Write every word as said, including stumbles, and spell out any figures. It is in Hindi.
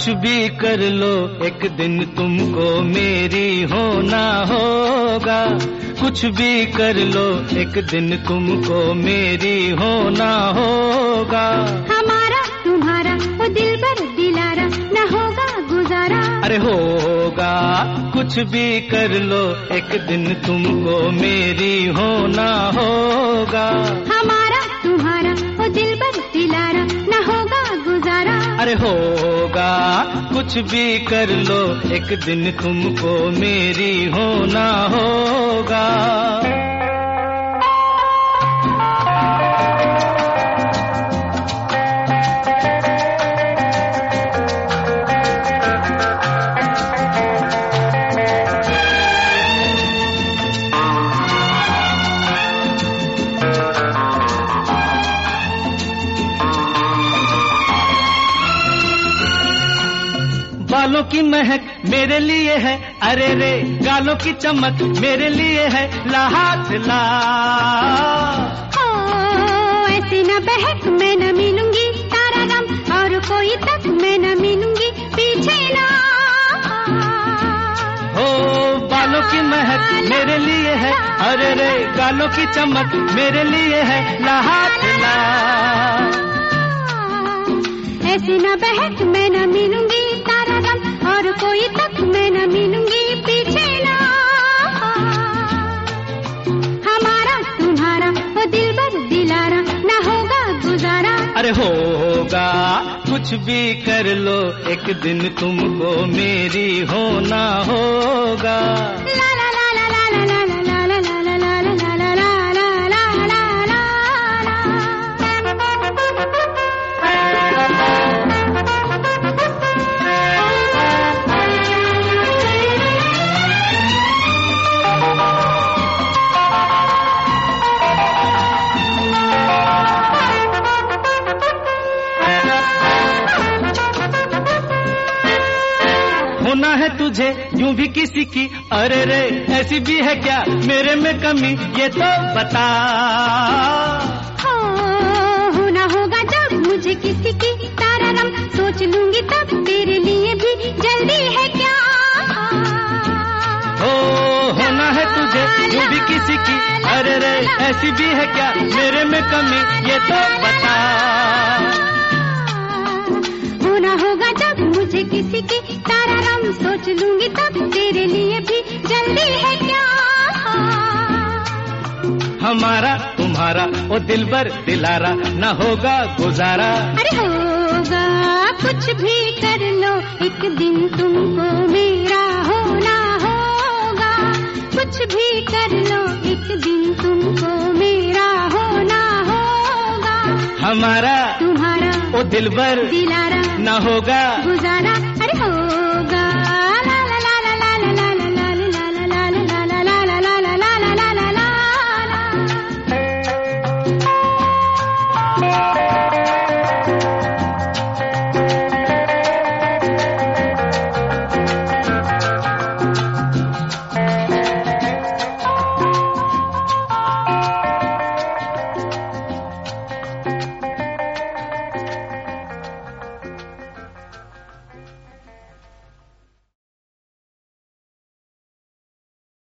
कुछ भी कर लो एक दिन तुमको मेरी होना होगा। कुछ भी कर लो एक दिन तुमको मेरी होना होगा। हमारा तुम्हारा वो दिलबर दिलारा न होगा गुजारा। अरे होगा कुछ भी कर लो एक दिन तुमको मेरी होना होगा। हमारा तुम्हारा वो दिलबर दिलारा न होगा गुजारा। अरे होगा कुछ भी कर लो एक दिन तुमको मेरी होना होगा। बालों की महक मेरे लिए है, अरे रे गालों की चमक मेरे लिए है, लाहात ला। ओ ऐसी न बहक मैं न मिलूंगी तारा रम, और कोई तक मैं न मिलूंगी पीछे ना। हो बालों की महक मेरे लिए है, अरे रे गालों की चमक मेरे लिए है, लाहात ला। ऐसी न बहक मैं न मिलूंगी तारा रम, और कोई तक मैं न मिलूंगी पीछे ना। हमारा तुम्हारा वो दिलबर दिलारा न होगा गुजारा। अरे होगा कुछ भी कर लो एक दिन तुमको मेरी होना होगा। ला ला ला ला ला ला ला ला ला ला ला ला ला ला ला ला ला। होना है तुझे यूं भी किसी की, अरे रे ऐसी भी है क्या मेरे में कमी, ये तो बता। हो होना होगा जब मुझे किसी की तारा रम, सोच लूंगी तब तेरे लिए भी जल्दी है क्या। हो होना है तुझे यूं भी किसी की, अरे रे ऐसी भी है क्या मेरे में कमी, ये तो बता। होना होगा जब मुझे किसी की तारा रम, सोच लूंगी तब तेरे लिए भी जल्दी है क्या। हमारा तुम्हारा ओ दिलबर दिलारा न होगा गुजारा। अरे होगा कुछ भी कर लो एक दिन तुमको मेरा होना होगा। कुछ भी कर लो एक दिन तुमको मेरा होना होगा। हमारा तुम्हारा ओ दिलबर दिलारा न होगा गुजारा।